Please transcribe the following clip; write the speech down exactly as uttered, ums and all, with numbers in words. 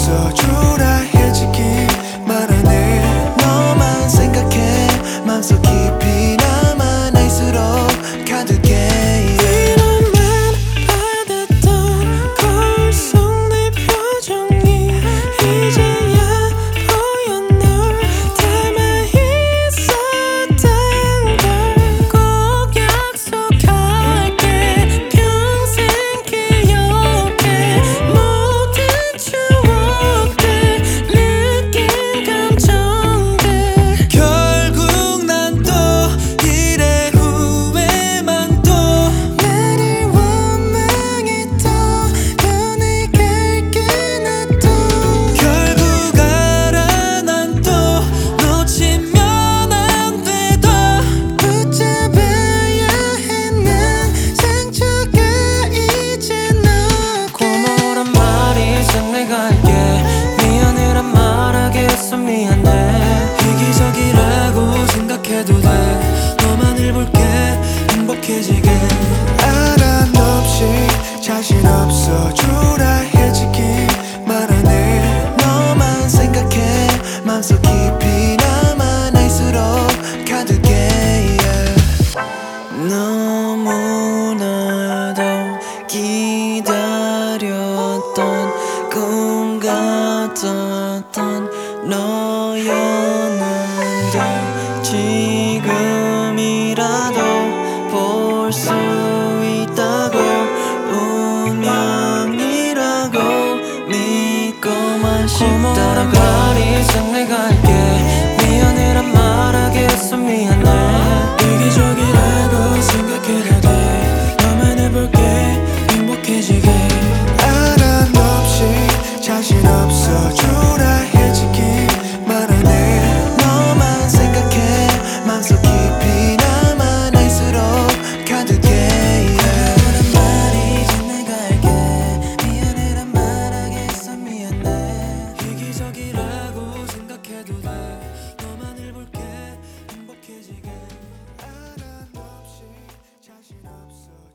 없어줘라 해지기 말하네. 너만 생각해 맘속 깊이 남아 날수록 가득해. 생각해도 돼. 너만을 볼게 행복해지게. 아난 없이 자신 없어줘라 해지기 말하네. 너만 생각해 맘속 깊이 남아 날수록 가득해. yeah. 너무나도 기다렸던 꿈 같았던 너였는데 지금이라도 볼 수 있다고 운명이라고 믿고만 싶다고. 말이 생내가 할게 미안해란 말하게 해서 미안해. 이기적이라고 생각해도 돼. 너만 해볼게 행복해지게. 아난 없이 자신 없어줘라 해지기 말하네. 너만 생각해 맘속 깊이 남아 날수록 가득해. 미안해란 말이 이제 내가 할게 미안해란 말하게 해서 미안해. 이기적이라고 생각해도 돼. 너만을 볼게 행복해지게. 아난 없이 자신 없어